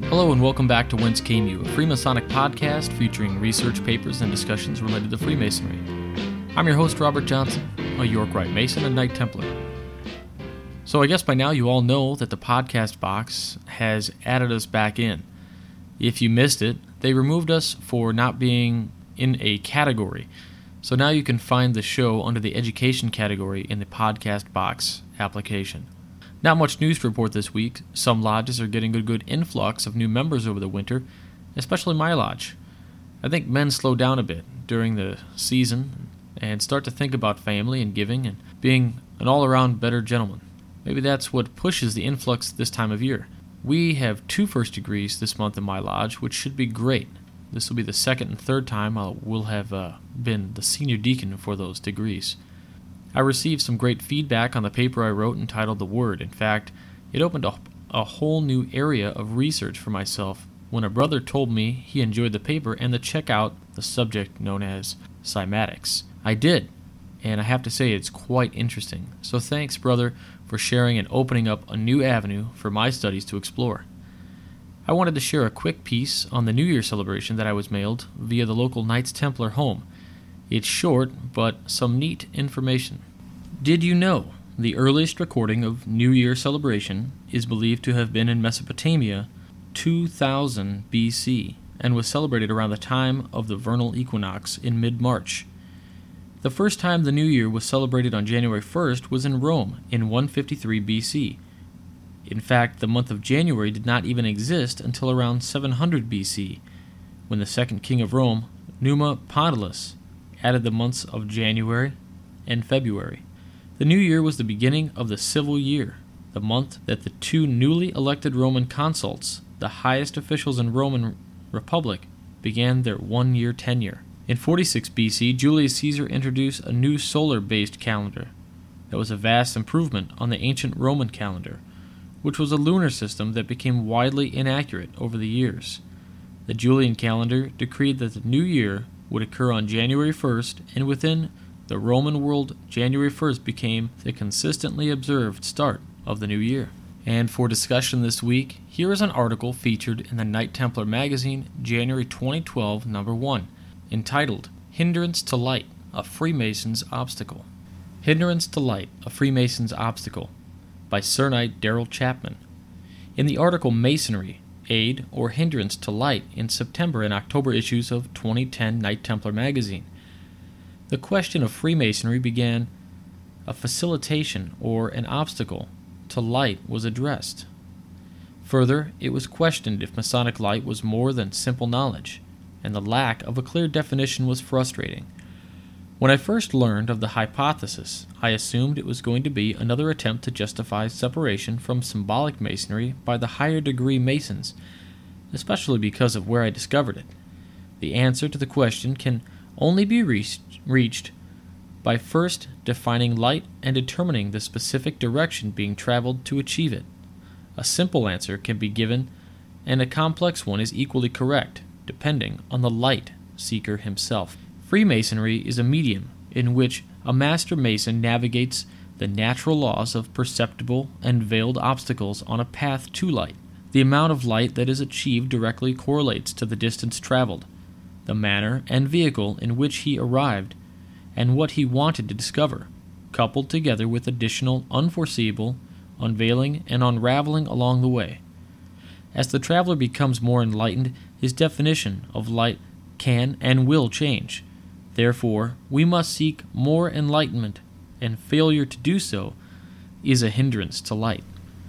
Hello and welcome back to Whence Came You, a Freemasonic podcast featuring research papers and discussions related to Freemasonry. I'm your host, Robert Johnson, a York Rite Mason and Knight Templar. So I guess by now you all know that the podcast box has added us back in. If you missed it, they removed us for not being in a category. So now you can find the show under the education category in the podcast box application. Not much news to report this week. Some lodges are getting a good influx of new members over the winter, especially my lodge. I think men slow down a bit during the season and start to think about family and giving and being an all-around better gentleman. Maybe that's what pushes the influx this time of year. We have 2 first degrees this month in my lodge, which should be great. This will be the second and third time I will have been the senior deacon for those degrees. I received some great feedback on the paper I wrote entitled The Word. In fact, it opened up a whole new area of research for myself when a brother told me he enjoyed the paper and to check out the subject known as cymatics. I did, and I have to say it's quite interesting. So thanks, brother, for sharing and opening up a new avenue for my studies to explore. I wanted to share a quick piece on the New Year celebration that I was mailed via the local Knights Templar home. It's short, but some neat information. Did you know the earliest recording of New Year celebration is believed to have been in Mesopotamia 2000 BC and was celebrated around the time of the vernal equinox in mid-March? The first time the New Year was celebrated on January 1st was in Rome in 153 BC. In fact, the month of January did not even exist until around 700 BC, when the second king of Rome, Numa Pontillus, added the months of January and February. The New Year was the beginning of the civil year, the month that the 2 newly elected Roman consuls, the highest officials in Roman Republic, began their 1-year tenure. In 46 BC, Julius Caesar introduced a new solar-based calendar that was a vast improvement on the ancient Roman calendar, which was a lunar system that became widely inaccurate over the years. The Julian calendar decreed that the new year would occur on January 1st, and within the Roman world, January 1st became the consistently observed start of the new year. And for discussion this week, here is an article featured in the Knight Templar magazine, January 2012, number 1, entitled Hindrance to Light, a Freemason's Obstacle. Hindrance to Light, a Freemason's Obstacle, by Sir Knight Darrell Chapman. In the article Masonry, Aid or Hindrance to Light in September and October issues of 2010 Knight Templar magazine, the question of Freemasonry began a facilitation or an obstacle to light was addressed. Further, it was questioned if Masonic light was more than simple knowledge, and the lack of a clear definition was frustrating. When I first learned of the hypothesis, I assumed it was going to be another attempt to justify separation from symbolic Masonry by the higher degree Masons, especially because of where I discovered it. The answer to the question can only be reached by first defining light and determining the specific direction being traveled to achieve it. A simple answer can be given, and a complex one is equally correct, depending on the light seeker himself. Freemasonry is a medium in which a master mason navigates the natural laws of perceptible and veiled obstacles on a path to light. The amount of light that is achieved directly correlates to the distance traveled, the manner and vehicle in which he arrived, and what he wanted to discover, coupled together with additional unforeseeable, unveiling, and unraveling along the way. As the traveler becomes more enlightened, his definition of light can and will change. Therefore, we must seek more enlightenment, and failure to do so is a hindrance to light.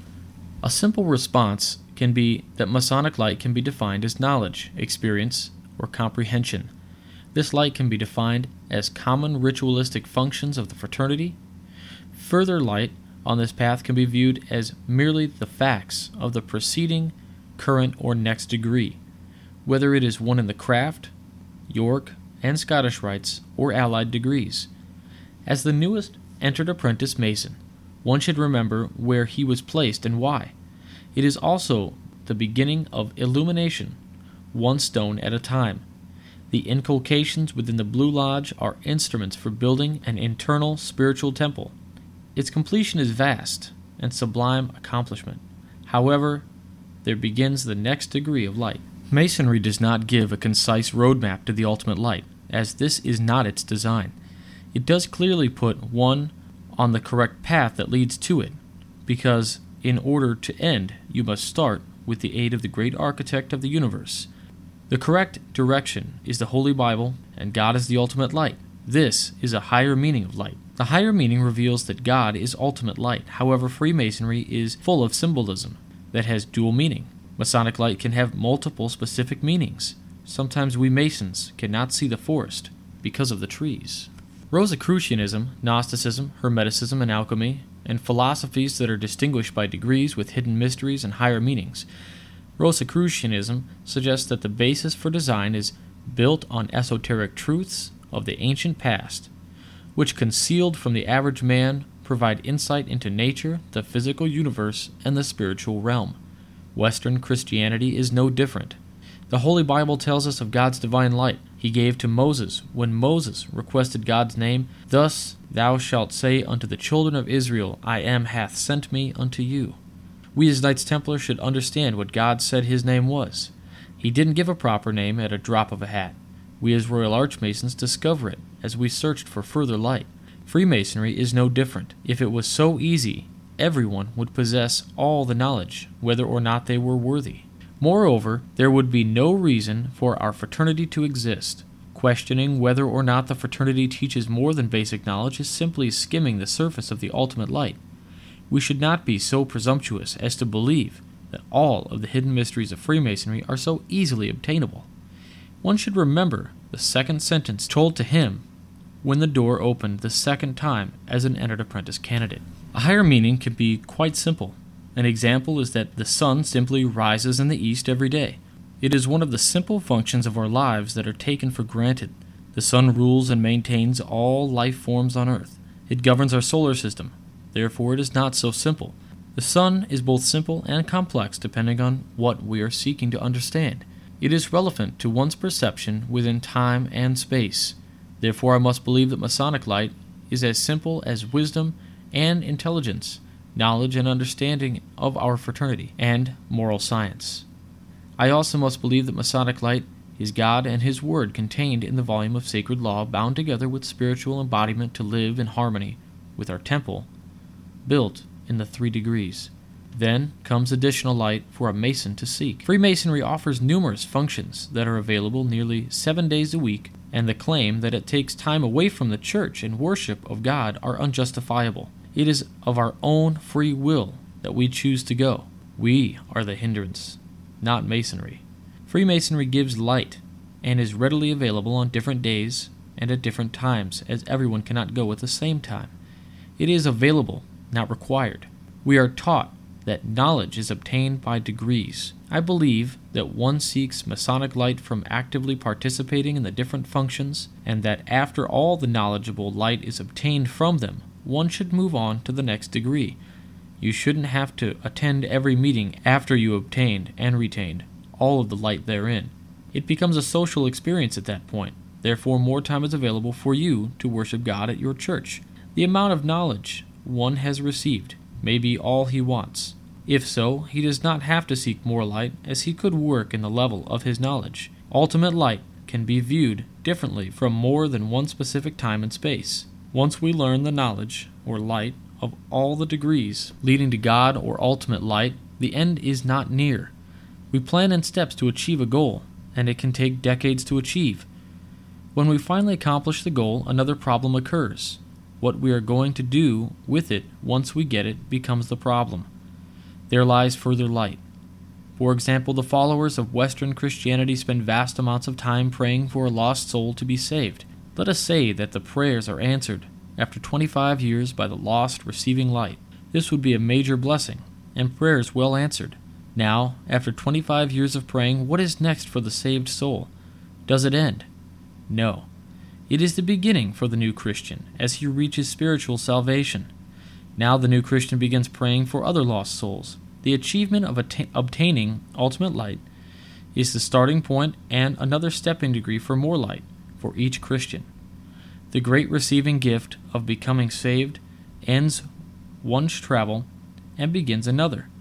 A simple response can be that Masonic light can be defined as knowledge, experience, or comprehension. This light can be defined as common ritualistic functions of the fraternity. Further light on this path can be viewed as merely the facts of the preceding, current, or next degree, whether it is one in the craft, York, and Scottish Rites, or allied degrees. As the newest entered apprentice Mason, one should remember where he was placed and why. It is also the beginning of illumination, one stone at a time. The inculcations within the Blue Lodge are instruments for building an internal spiritual temple. Its completion is vast and sublime accomplishment. However, there begins the next degree of light. Masonry does not give a concise roadmap to the ultimate light, as this is not its design. It does clearly put one on the correct path that leads to it, because in order to end, you must start with the aid of the great architect of the universe. The correct direction is the Holy Bible, and God is the ultimate light. This is a higher meaning of light. The higher meaning reveals that God is ultimate light. However, Freemasonry is full of symbolism that has dual meaning. Masonic light can have multiple specific meanings. Sometimes we Masons cannot see the forest because of the trees. Rosicrucianism, Gnosticism, Hermeticism, and alchemy, and philosophies that are distinguished by degrees with hidden mysteries and higher meanings. Rosicrucianism suggests that the basis for design is built on esoteric truths of the ancient past, which, concealed from the average man, provide insight into nature, the physical universe, and the spiritual realm. Western Christianity is no different. The Holy Bible tells us of God's divine light He gave to Moses when Moses requested God's name. Thus thou shalt say unto the children of Israel, I am hath sent me unto you. We as Knights Templar should understand what God said His name was. He didn't give a proper name at a drop of a hat. We as Royal Archmasons discover it as we searched for further light. Freemasonry is no different. If it was so easy, everyone would possess all the knowledge, whether or not they were worthy. Moreover, there would be no reason for our fraternity to exist. Questioning whether or not the fraternity teaches more than basic knowledge is simply skimming the surface of the ultimate light. We should not be so presumptuous as to believe that all of the hidden mysteries of Freemasonry are so easily obtainable. One should remember the second sentence told to him when the door opened the second time as an entered apprentice candidate. A higher meaning can be quite simple. An example is that the sun simply rises in the east every day. It is one of the simple functions of our lives that are taken for granted. The sun rules and maintains all life forms on Earth. It governs our solar system. Therefore, it is not so simple. The sun is both simple and complex depending on what we are seeking to understand. It is relevant to one's perception within time and space. Therefore, I must believe that Masonic light is as simple as wisdom and intelligence, knowledge and understanding of our fraternity, and moral science. I also must believe that Masonic light is God and His Word contained in the volume of sacred law, bound together with spiritual embodiment to live in harmony with our temple, built in the 3 degrees. Then comes additional light for a Mason to seek. Freemasonry offers numerous functions that are available nearly 7 days a week, and the claim that it takes time away from the church and worship of God are unjustifiable. It is of our own free will that we choose to go. We are the hindrance, not Masonry. Freemasonry gives light and is readily available on different days and at different times, as everyone cannot go at the same time. It is available, not required. We are taught that knowledge is obtained by degrees. I believe that one seeks Masonic light from actively participating in the different functions, and that after all the knowledgeable light is obtained from them, one should move on to the next degree. You shouldn't have to attend every meeting after you obtained and retained all of the light therein. It becomes a social experience at that point. Therefore, more time is available for you to worship God at your church. The amount of knowledge one has received may be all he wants. If so, he does not have to seek more light, as he could work in the level of his knowledge. Ultimate light can be viewed differently from more than one specific time and space. Once we learn the knowledge, or light, of all the degrees leading to God or ultimate light, the end is not near. We plan in steps to achieve a goal, and it can take decades to achieve. When we finally accomplish the goal, another problem occurs. What we are going to do with it once we get it becomes the problem. There lies further light. For example, the followers of Western Christianity spend vast amounts of time praying for a lost soul to be saved. Let us say that the prayers are answered after 25 years by the lost receiving light. This would be a major blessing, and prayers well answered. Now, after 25 years of praying, what is next for the saved soul? Does it end? No. It is the beginning for the new Christian as he reaches spiritual salvation. Now the new Christian begins praying for other lost souls. The achievement of obtaining ultimate light is the starting point and another stepping degree for more light for each Christian. The great receiving gift of becoming saved ends one's travel and begins another.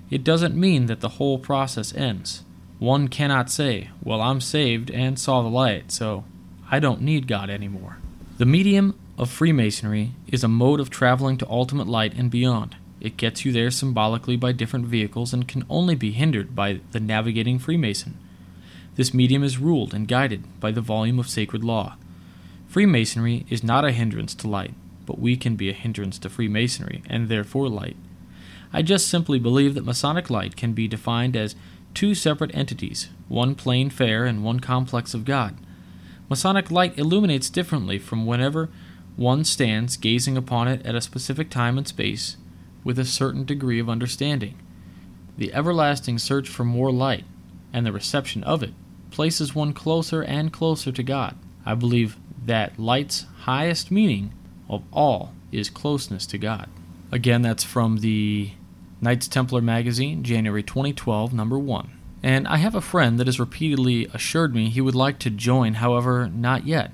it doesn't mean that the whole process ends. One cannot say, well, I'm saved and saw the light, so I don't need God anymore. The medium of Freemasonry is a mode of traveling to ultimate light and beyond. It gets you there symbolically by different vehicles and can only be hindered by the navigating Freemason. This medium is ruled and guided by the volume of sacred law. Freemasonry is not a hindrance to light, but we can be a hindrance to Freemasonry, and therefore light. I just simply believe that Masonic light can be defined as two separate entities, one plain fair and one complex of God. Masonic light illuminates differently from whenever one stands gazing upon it at a specific time and space with a certain degree of understanding. The everlasting search for more light and the reception of it places one closer and closer to God. I believe that light's highest meaning of all is closeness to God. Again, that's from the Knights Templar magazine, January 2012, number 1. And I have a friend that has repeatedly assured me he would like to join, however, not yet.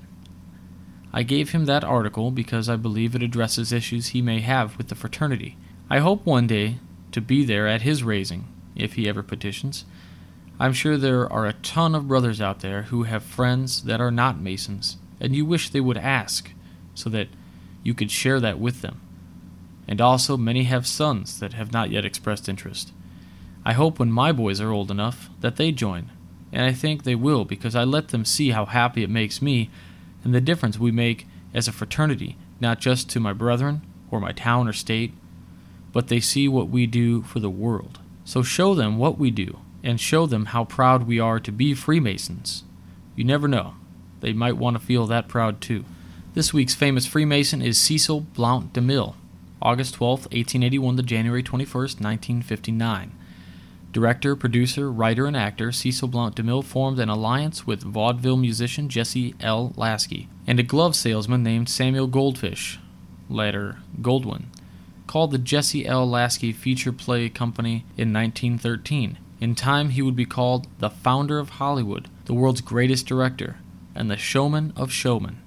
I gave him that article because I believe it addresses issues he may have with the fraternity. I hope one day to be there at his raising, if he ever petitions. I'm sure there are a ton of brothers out there who have friends that are not Masons, and you wish they would ask, so that you could share that with them. And also many have sons that have not yet expressed interest. I hope when my boys are old enough that they join, and I think they will because I let them see how happy it makes me and the difference we make as a fraternity, not just to my brethren or my town or state, but they see what we do for the world. So show them what we do, and show them how proud we are to be Freemasons. You never know. They might want to feel that proud too. This week's famous Freemason is Cecil Blount DeMille, August 12, 1881 to January 21, 1959. Director, producer, writer, and actor Cecil Blount DeMille formed an alliance with vaudeville musician Jesse L. Lasky and a glove salesman named Samuel Goldfish, later Goldwyn, called the Jesse L. Lasky Feature Play Company in 1913. In time, he would be called the founder of Hollywood, the world's greatest director, and the showman of showmen.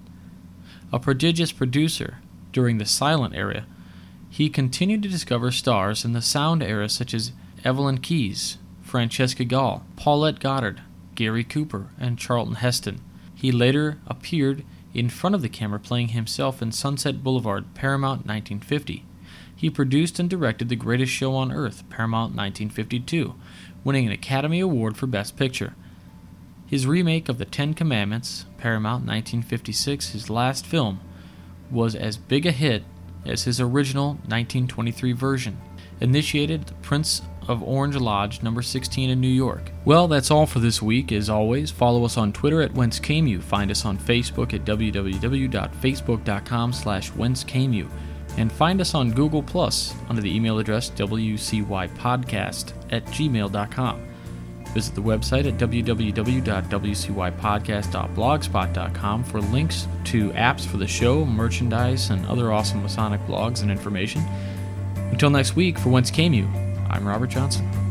A prodigious producer during the silent era, he continued to discover stars in the sound era such as Evelyn Keyes, Francesca Gall, Paulette Goddard, Gary Cooper, and Charlton Heston. He later appeared in front of the camera playing himself in Sunset Boulevard, Paramount 1950. He produced and directed The Greatest Show on Earth, Paramount 1952, winning an Academy Award for Best Picture. His remake of The Ten Commandments, Paramount 1956, his last film, was as big a hit as his original 1923 version. Initiated the Prince of Orange Lodge, number 16 in New York. Well, that's all for this week. As always, follow us on Twitter at WhenceCameYou. Find us on Facebook at www.facebook.com/WhenceCameYou. And find us on Google Plus under the email address wcypodcast@gmail.com. Visit the website at www.wcypodcast.blogspot.com for links to apps for the show, merchandise, and other awesome Masonic blogs and information. Until next week, for Whence Came You, I'm Robert Johnson.